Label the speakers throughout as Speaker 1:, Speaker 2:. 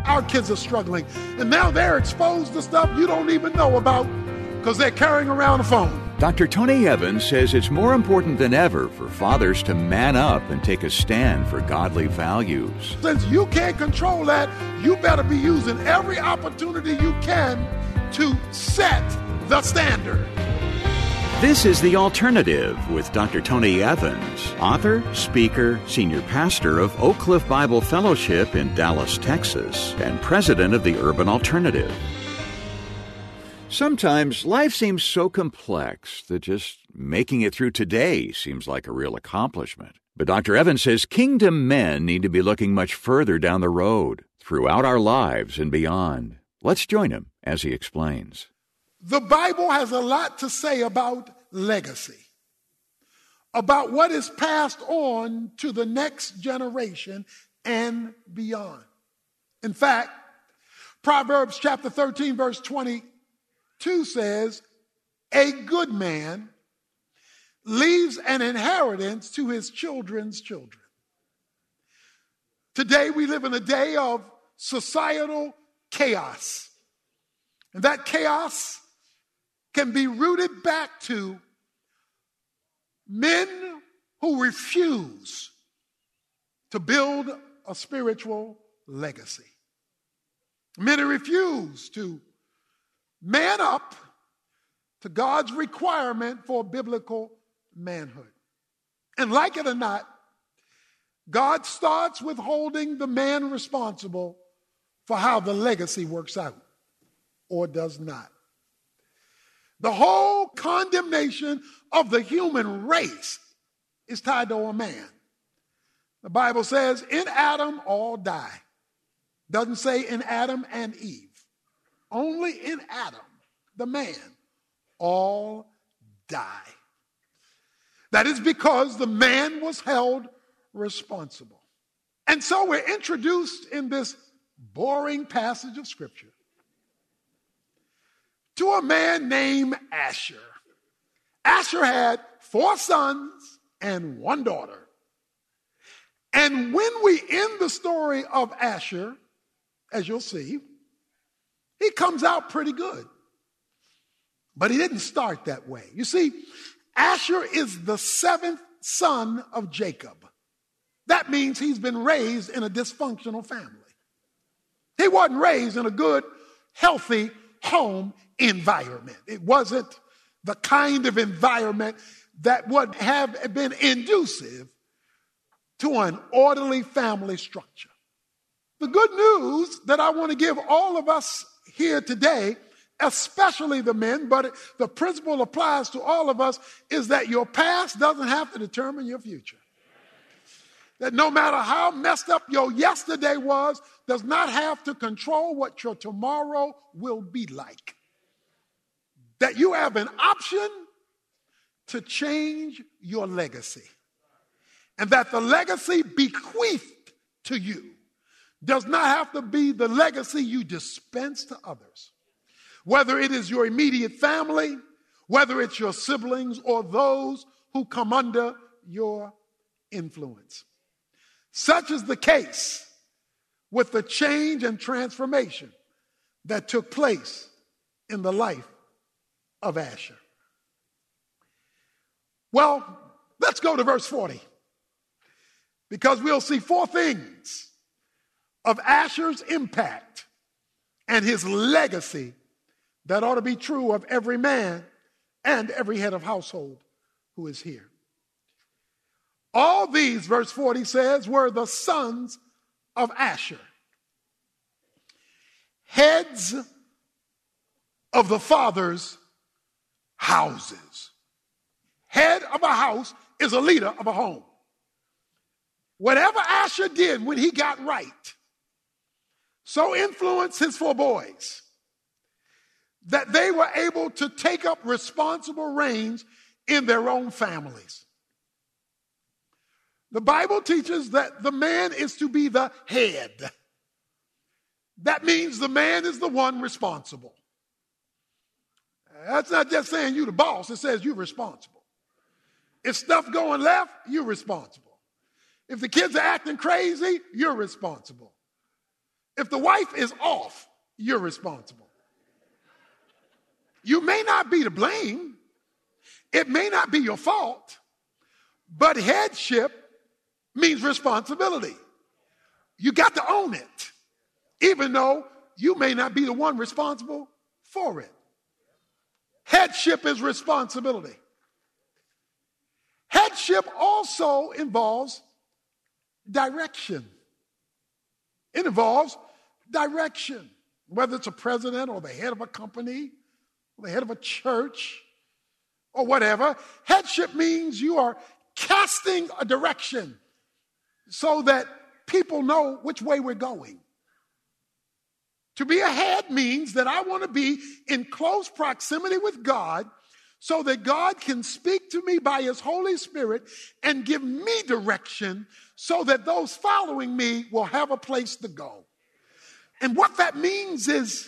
Speaker 1: Our kids are struggling, and now they're exposed to stuff you don't even know about because they're carrying around a phone.
Speaker 2: Dr. Tony Evans says it's more important than ever for fathers to man up and take a stand for godly values.
Speaker 1: Since you can't control that, you better be using every opportunity you can to set the standard.
Speaker 2: This is The Alternative with Dr. Tony Evans, author, speaker, senior pastor of Oak Cliff Bible Fellowship in Dallas, Texas, and president of the Urban Alternative. Sometimes life seems so complex that just making it through today seems like a real accomplishment. But Dr. Evans says kingdom men need to be looking much further down the road, throughout our lives and beyond. Let's join him as he explains.
Speaker 1: The Bible has a lot to say about legacy, about what is passed on to the next generation and beyond. In fact, Proverbs chapter 13, verse 22 says, "A good man leaves an inheritance to his children's children." Today we live in a day of societal chaos. And that chaos can be rooted back to men who refuse to build a spiritual legacy. Men who refuse to man up to God's requirement for biblical manhood. And like it or not, God starts with holding the man responsible for how the legacy works out or does not. The whole condemnation of the human race is tied to a man. The Bible says, in Adam all die. Doesn't say in Adam and Eve. Only in Adam, the man, all die. That is because the man was held responsible. And so we're introduced in this boring passage of Scripture to a man named Asher. Asher had 4 sons and 1 daughter. And when we end the story of Asher, as you'll see, he comes out pretty good. But he didn't start that way. You see, Asher is the 7th son of Jacob. That means he's been raised in a dysfunctional family. He wasn't raised in a good, healthy home environment. It wasn't the kind of environment that would have been inducive to an orderly family structure. The good news that I want to give all of us here today, especially the men, but the principle applies to all of us, is that your past doesn't have to determine your future. That no matter how messed up your yesterday was, does not have to control what your tomorrow will be like. That you have an option to change your legacy. And that the legacy bequeathed to you does not have to be the legacy you dispense to others. Whether it is your immediate family, whether it's your siblings, or those who come under your influence. Such is the case with the change and transformation that took place in the life of Asher. Well, let's go to verse 40, because we'll see 4 things of Asher's impact and his legacy that ought to be true of every man and every head of household who is here. All these, verse 40 says, were the sons of Asher, heads of the father's houses. Head of a house is a leader of a home. Whatever Asher did when he got right, so influenced his 4 boys that they were able to take up responsible reins in their own families. The Bible teaches that the man is to be the head. That means the man is the one responsible. That's not just saying you the boss. It says you're responsible. If stuff going left, you're responsible. If the kids are acting crazy, you're responsible. If the wife is off, you're responsible. You may not be to blame. It may not be your fault, but headship means responsibility. You got to own it, even though you may not be the one responsible for it. Headship is responsibility. Headship also involves direction. It involves direction, whether it's a president or the head of a company, or the head of a church, or whatever. Headship means you are casting a direction so that people know which way we're going. To be a head means that I want to be in close proximity with God so that God can speak to me by his Holy Spirit and give me direction so that those following me will have a place to go. And what that means is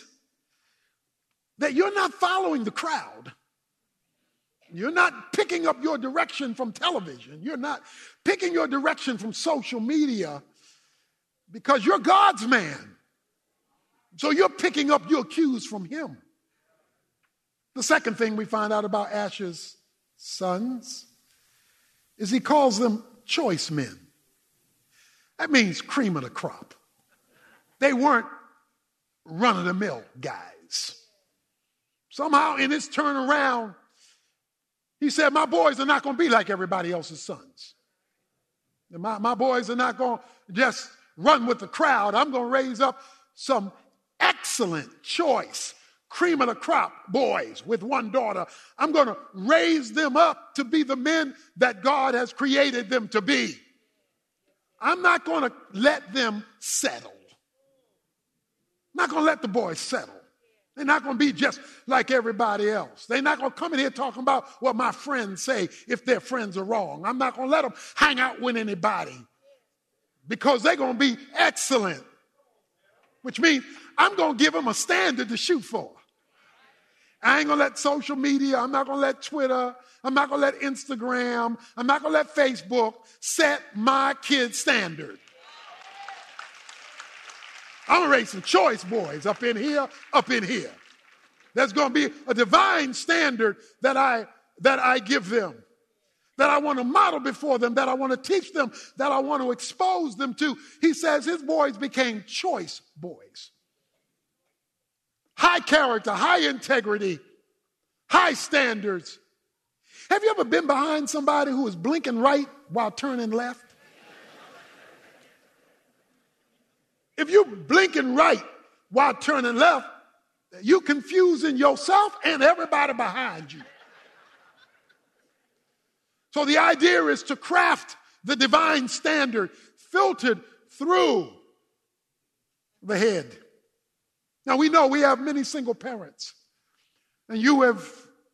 Speaker 1: that you're not following the crowd. You're not picking up your direction from television. You're not picking your direction from social media because you're God's man. So you're picking up your cues from him. The second thing we find out about Asher's sons is he calls them choice men. That means cream of the crop. They weren't run-of-the-mill guys. Somehow in his turnaround, he said, my boys are not going to be like everybody else's sons. And my boys are not going to just run with the crowd. I'm going to raise up some excellent choice, cream of the crop boys with one daughter. I'm going to raise them up to be the men that God has created them to be. I'm not going to let them settle. I'm not going to let the boys settle. They're not going to be just like everybody else. They're not going to come in here talking about what my friends say if their friends are wrong. I'm not going to let them hang out with anybody because they're going to be excellent, which means I'm going to give them a standard to shoot for. I ain't going to let social media, I'm not going to let Twitter, I'm not going to let Instagram, I'm not going to let Facebook set my kids' standard. I'm going to raise some choice boys up in here, up in here. There's going to be a divine standard that I give them, that I want to model before them, that I want to teach them, that I want to expose them to. He says his boys became choice boys. High character, high integrity, high standards. Have you ever been behind somebody who was blinking right while turning left? If you're blinking right while turning left, you're confusing yourself and everybody behind you. So the idea is to craft the divine standard filtered through the head. Now we know we have many single parents, and you have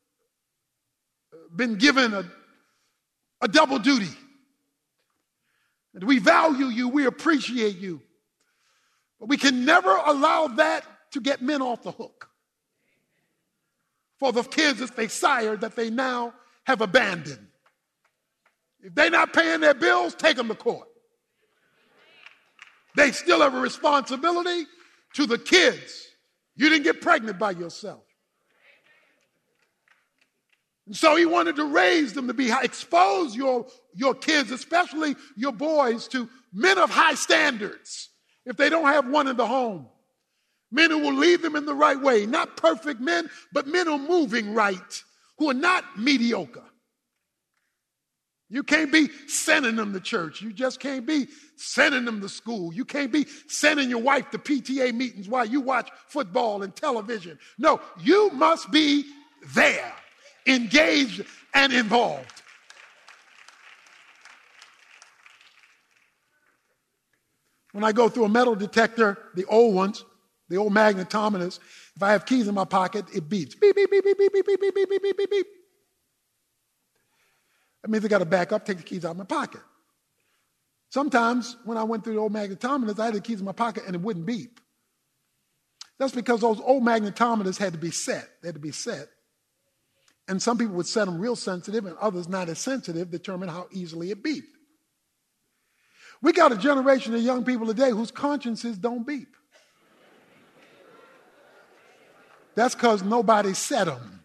Speaker 1: been given a double duty. And we value you, we appreciate you. But we can never allow that to get men off the hook for the kids that they sired that they now have abandoned. If they're not paying their bills, take them to court. They still have a responsibility to the kids. You didn't get pregnant by yourself. And so he wanted to raise them to be high, expose your kids, especially your boys, to men of high standards. If they don't have one in the home, men who will lead them in the right way, not perfect men, but men who are moving right, who are not mediocre. You can't be sending them to church. You just can't be sending them to school. You can't be sending your wife to PTA meetings while you watch football and television. No, you must be there, engaged and involved. When I go through a metal detector, the old ones, the old magnetometers, if I have keys in my pocket, it beeps. Beep, beep, beep, beep, beep, beep, beep, beep, beep, beep, beep, beep. That means I got to back up, take the keys out of my pocket. Sometimes when I went through the old magnetometers, I had the keys in my pocket and it wouldn't beep. That's because those old magnetometers had to be set. They had to be set. And some people would set them real sensitive and others not as sensitive, determine how easily it beeped. We got a generation of young people today whose consciences don't beep. That's because nobody set them.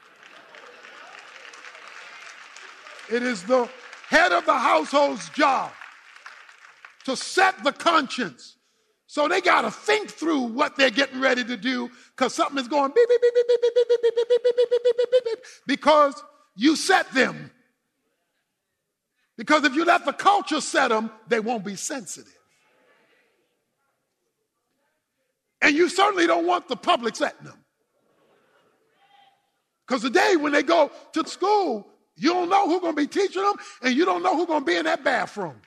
Speaker 1: It is the head of the household's job to set the conscience. So they got to think through what they're getting ready to do because something is going beep, beep, beep, beep, beep, beep, beep, beep, beep, beep, beep, beep, beep, beep, beep, because you set them. Because if you let the culture set them, they won't be sensitive. And you certainly don't want the public setting them. Because today when they go to school, you don't know who's going to be teaching them, and you don't know who's going to be in that bathroom.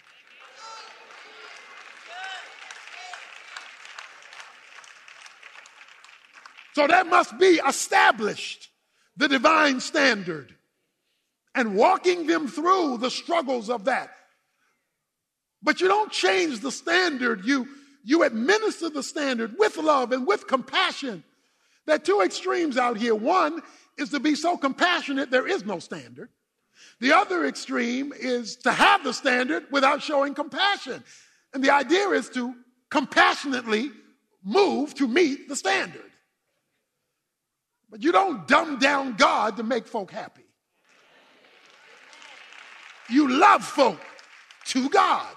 Speaker 1: So that must be established, the divine standard, and walking them through the struggles of that. But you don't change the standard. You administer the standard with love and with compassion. There are two extremes out here. One is to be so compassionate there is no standard. The other extreme is to have the standard without showing compassion. And the idea is to compassionately move to meet the standard. But you don't dumb down God to make folk happy. You love folk to God.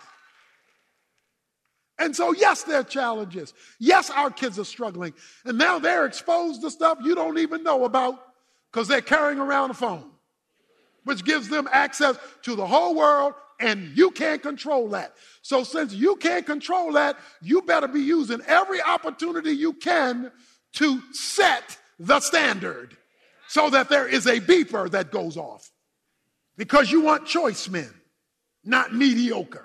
Speaker 1: And so, yes, there are challenges. Yes, our kids are struggling. And now they're exposed to stuff you don't even know about because they're carrying around a phone, which gives them access to the whole world, and you can't control that. So since you can't control that, you better be using every opportunity you can to set the standard so that there is a beeper that goes off. Because you want choice men, not mediocre.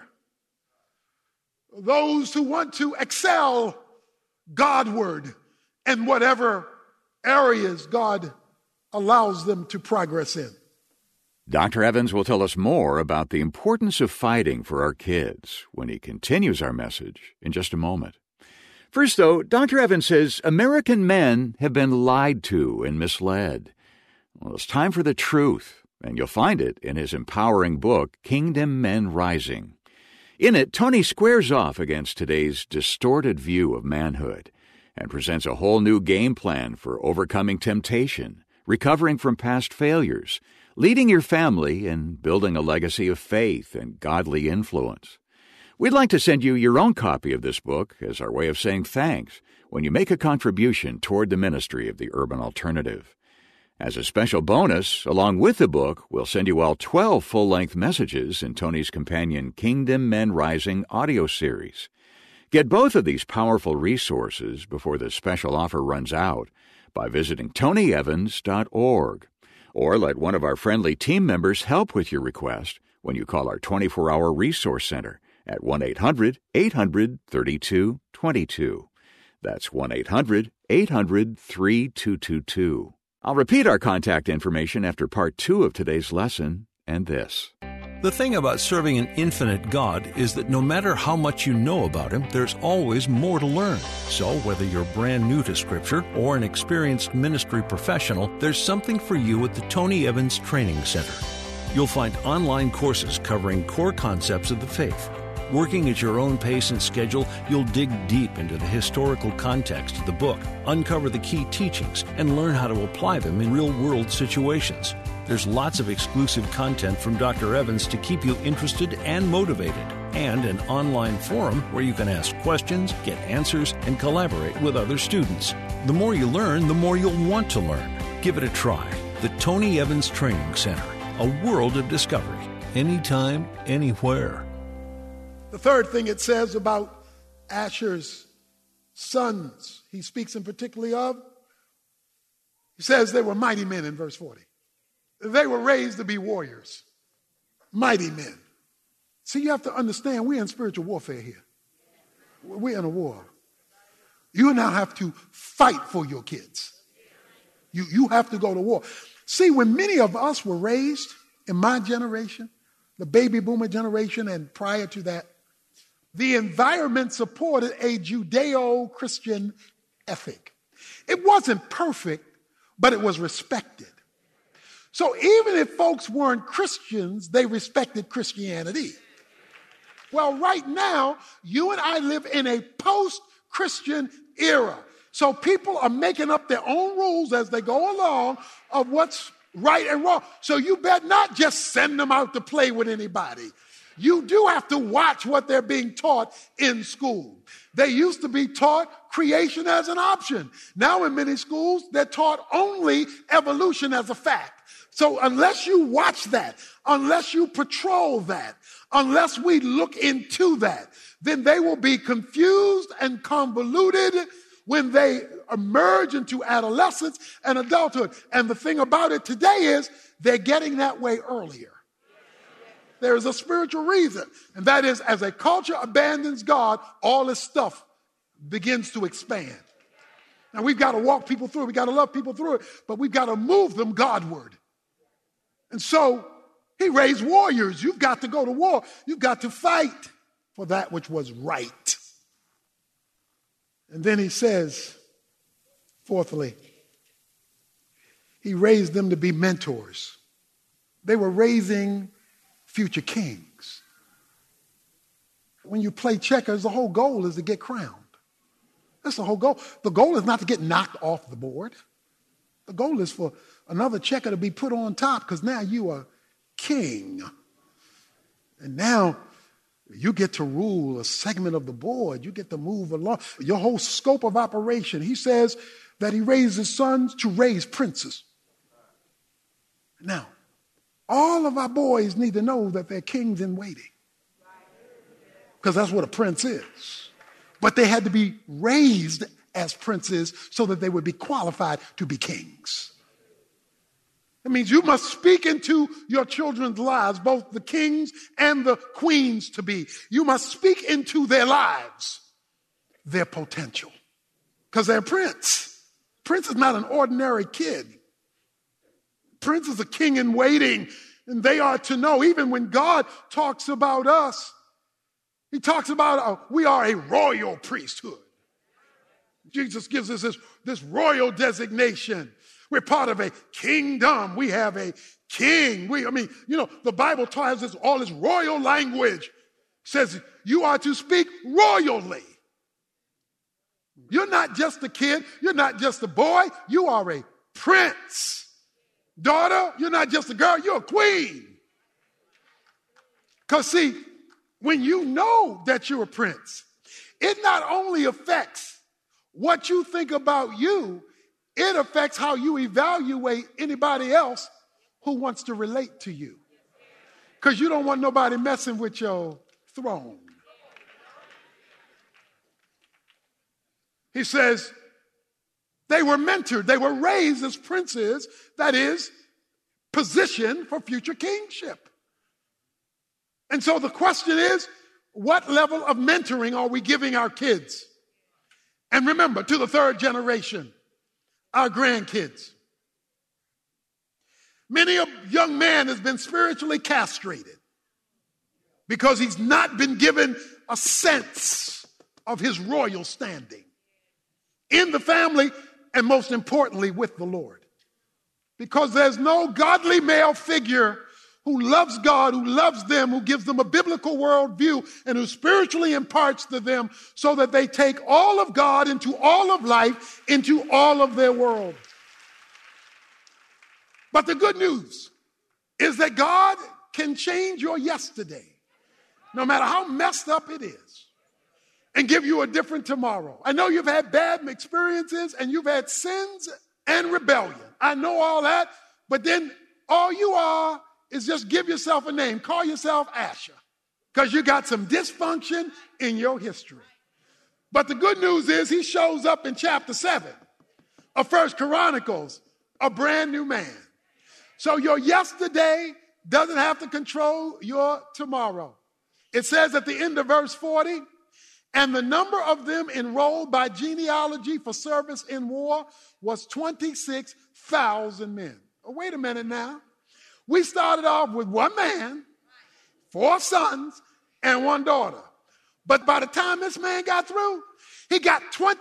Speaker 1: Those who want to excel Godward in whatever areas God allows them to progress in.
Speaker 2: Dr. Evans will tell us more about the importance of fighting for our kids when he continues our message in just a moment. First, though, Dr. Evans says American men have been lied to and misled. Well, it's time for the truth, and you'll find it in his empowering book, Kingdom Men Rising. In it, Tony squares off against today's distorted view of manhood and presents a whole new game plan for overcoming temptation, recovering from past failures, leading your family, and building a legacy of faith and godly influence. We'd like to send you your own copy of this book as our way of saying thanks when you make a contribution toward the ministry of the Urban Alternative. As a special bonus, along with the book, we'll send you all 12 full-length messages in Tony's companion Kingdom Men Rising audio series. Get both of these powerful resources before the special offer runs out by visiting tonyevans.org, or let one of our friendly team members help with your request when you call our 24-hour resource center at 1-800-800-3222. That's 1-800-800-3222. I'll repeat our contact information after part 2 of today's lesson and this.
Speaker 3: The thing about serving an infinite God is that no matter how much you know about Him, there's always more to learn. So whether you're brand new to Scripture or an experienced ministry professional, there's something for you at the Tony Evans Training Center. You'll find online courses covering core concepts of the faith. Working at your own pace and schedule, you'll dig deep into the historical context of the book, uncover the key teachings, and learn how to apply them in real-world situations. There's lots of exclusive content from Dr. Evans to keep you interested and motivated, and an online forum where you can ask questions, get answers, and collaborate with other students. The more you learn, the more you'll want to learn. Give it a try. The Tony Evans Training Center, a world of discovery, anytime, anywhere.
Speaker 1: The third thing it says about Asher's sons, he speaks in particularly of, he says they were mighty men in verse 40. They were raised to be warriors, mighty men. See, you have to understand we're in spiritual warfare here. We're in a war. You now have to fight for your kids. You have to go to war. See, when many of us were raised in my generation, the baby boomer generation and prior to that, the environment supported a Judeo-Christian ethic. It wasn't perfect, but it was respected. So even if folks weren't Christians, they respected Christianity. Well, right now, you and I live in a post-Christian era. So people are making up their own rules as they go along of what's right and wrong. So you better not just send them out to play with anybody. You do have to watch what they're being taught in school. They used to be taught creation as an option. Now in many schools, they're taught only evolution as a fact. So unless you watch that, unless you patrol that, unless we look into that, then they will be confused and convoluted when they emerge into adolescence and adulthood. And the thing about it today is they're getting that way earlier. There is a spiritual reason, and that is as a culture abandons God, all this stuff begins to expand. Now we've got to walk people through it. We've got to love people through it, but we've got to move them Godward. And so he raised warriors. You've got to go to war. You've got to fight for that which was right. And then he says, fourthly, he raised them to be mentors. They were raising future kings. When you play checkers, the whole goal is to get crowned. That's the whole goal. The goal is not to get knocked off the board. The goal is for another checker to be put on top because now you are king. And now you get to rule a segment of the board. You get to move along. Your whole scope of operation. He says that he raised his sons to raise princes. Now, all of our boys need to know that they're kings in waiting. Because that's what a prince is. But they had to be raised as princes so that they would be qualified to be kings. It means you must speak into your children's lives, both the kings and the queens to be. You must speak into their lives, their potential. Because they're a prince. Prince is not an ordinary kid. Prince is a king in waiting, and they are to know, even when God talks about us, he talks about we are a royal priesthood. Jesus gives us this royal designation. We're part of a kingdom. We have a king. The Bible tells us all this royal language. Says you are to speak royally. You're not just a kid. You're not just a boy. You are a prince. Daughter, you're not just a girl, you're a queen. Because see, when you know that you're a prince, it not only affects what you think about you, it affects how you evaluate anybody else who wants to relate to you. Because you don't want nobody messing with your throne. He says, they were mentored. They were raised as princes, that is, positioned for future kingship. And so the question is, what level of mentoring are we giving our kids? And remember, to the third generation, our grandkids. Many a young man has been spiritually castrated because he's not been given a sense of his royal standing in the family, and most importantly, with the Lord. Because there's no godly male figure who loves God, who loves them, who gives them a biblical worldview, and who spiritually imparts to them so that they take all of God into all of life, into all of their world. But the good news is that God can change your yesterday, no matter how messed up it is, and give you a different tomorrow. I know you've had bad experiences and you've had sins and rebellion. I know all that, but then all you are is just give yourself a name. Call yourself Asher, because you got some dysfunction in your history. But the good news is he shows up in chapter 7 of 1 Chronicles, a brand new man. So your yesterday doesn't have to control your tomorrow. It says at the end of verse 40, and the number of them enrolled by genealogy for service in war was 26,000 men. Oh, wait a minute now. We started off with one man, 4 sons, and 1 daughter. But by the time this man got through, he got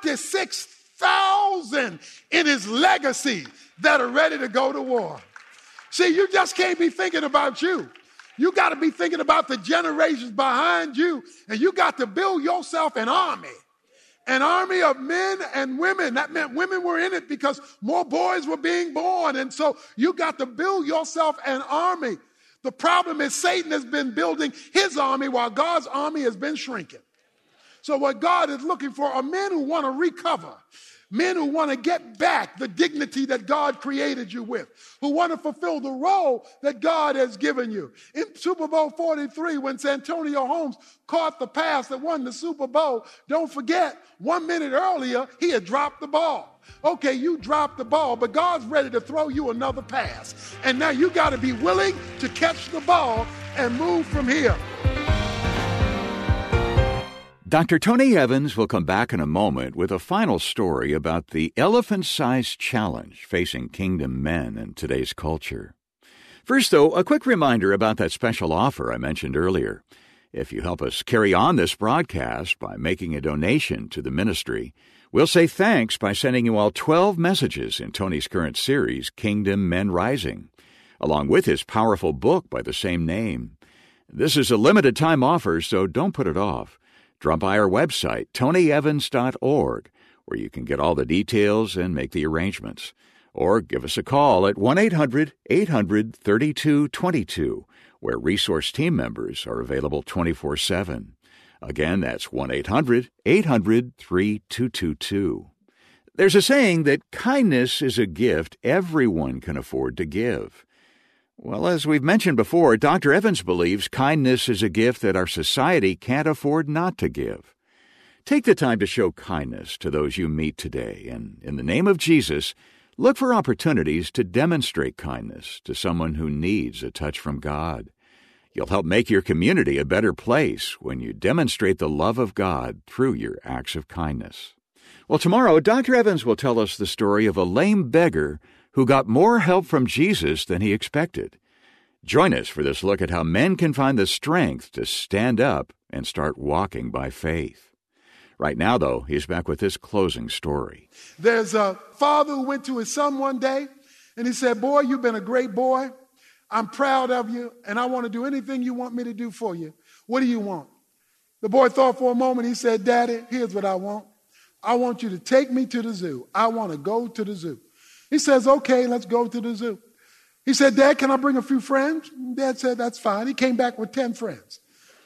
Speaker 1: 26,000 in his legacy that are ready to go to war. See, you just can't be thinking about you. You got to be thinking about the generations behind you, and you got to build yourself an army. An army of men and women. That meant women were in it because more boys were being born. And so you got to build yourself an army. The problem is Satan has been building his army while God's army has been shrinking. So what God is looking for are men who want to recover, men who want to get back the dignity that God created you with, who want to fulfill the role that God has given you. In Super Bowl 43, when Santonio Holmes caught the pass that won the Super Bowl, don't forget, 1 minute earlier, he had dropped the ball. Okay, you dropped the ball, but God's ready to throw you another pass. And now you got to be willing to catch the ball and move from here.
Speaker 2: Dr. Tony Evans will come back in a moment with a final story about the elephant-sized challenge facing kingdom men in today's culture. First, though, a quick reminder about that special offer I mentioned earlier. If you help us carry on this broadcast by making a donation to the ministry, we'll say thanks by sending you all 12 messages in Tony's current series, Kingdom Men Rising, along with his powerful book by the same name. This is a limited-time offer, so don't put it off. Drop by our website, tonyevans.org, where you can get all the details and make the arrangements. Or give us a call at 1-800-800-3222, where resource team members are available 24/7. Again, that's 1-800-800-3222. There's a saying that kindness is a gift everyone can afford to give. Well, as we've mentioned before, Dr. Evans believes kindness is a gift that our society can't afford not to give. Take the time to show kindness to those you meet today, and in the name of Jesus, look for opportunities to demonstrate kindness to someone who needs a touch from God. You'll help make your community a better place when you demonstrate the love of God through your acts of kindness. Well, tomorrow, Dr. Evans will tell us the story of a lame beggar who got more help from Jesus than he expected. Join us for this look at how men can find the strength to stand up and start walking by faith. Right now, though, he's back with this closing story.
Speaker 1: There's a father who went to his son one day, and he said, "Boy, you've been a great boy. I'm proud of you, and I want to do anything you want me to do for you. What do you want?" The boy thought for a moment. He said, "Daddy, here's what I want. I want you to take me to the zoo. I want to go to the zoo." He says, "Okay, let's go to the zoo." He said, "Dad, can I bring a few friends?" Dad said, "That's fine." He came back with 10 friends.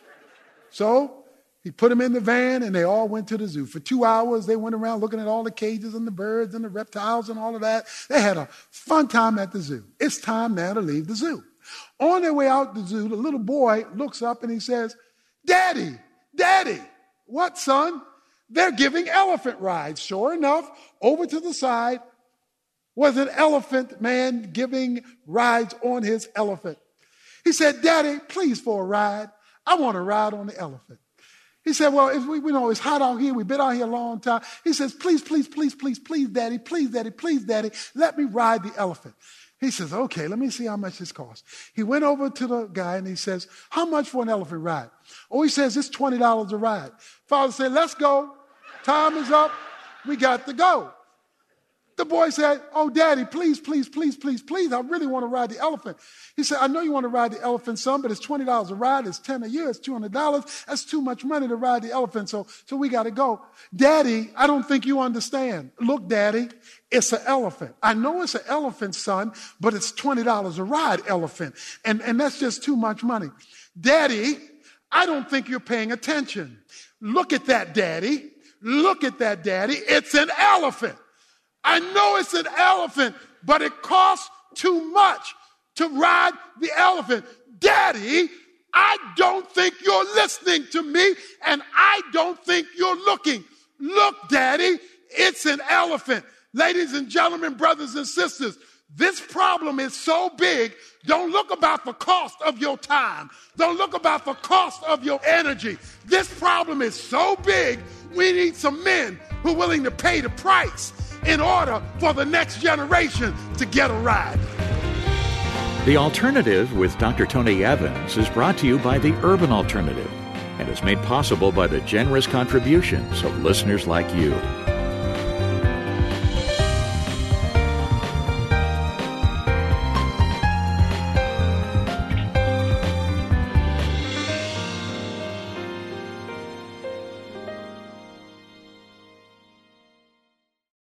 Speaker 1: So he put them in the van, and they all went to the zoo. For 2 hours, they went around looking at all the cages and the birds and the reptiles and all of that. They had a fun time at the zoo. It's time now to leave the zoo. On their way out the zoo, the little boy looks up and he says, "Daddy, Daddy." "What, son?" "They're giving elephant rides." Sure enough, over to the side was an elephant man giving rides on his elephant. He said, "Daddy, please for a ride. I want to ride on the elephant." He said, "Well, if we know it's hot out here. We've been out here a long time." He says, please, Daddy, please, Daddy, let me ride the elephant." He says, "Okay, let me see how much this costs." He went over to the guy and he says, "How much for an elephant ride?" Oh, he says, "It's $20 a ride." Father said, "Let's go. Time is up. We got to go." The boy said, "Oh, Daddy, please, I really want to ride the elephant." He said, "I know you want to ride the elephant, son, but it's $20 a ride. It's $10 a year. It's $200. That's too much money to ride the elephant, so we got to go." "Daddy, I don't think you understand. Look, Daddy, it's an elephant. I know it's an elephant, son, but it's $20 a ride elephant, and that's just too much money." "Daddy, I don't think you're paying attention. Look at that, Daddy. Look at that, Daddy. It's an elephant. I know it's an elephant, but it costs too much to ride the elephant. Daddy, I don't think you're listening to me, and I don't think you're looking. Look, Daddy, it's an elephant." Ladies and gentlemen, brothers and sisters, this problem is so big, don't look about the cost of your time. Don't look about the cost of your energy. This problem is so big, we need some men who are willing to pay the price in order for the next generation to get a ride.
Speaker 2: The Alternative with Dr. Tony Evans is brought to you by the Urban Alternative and is made possible by the generous contributions of listeners like you.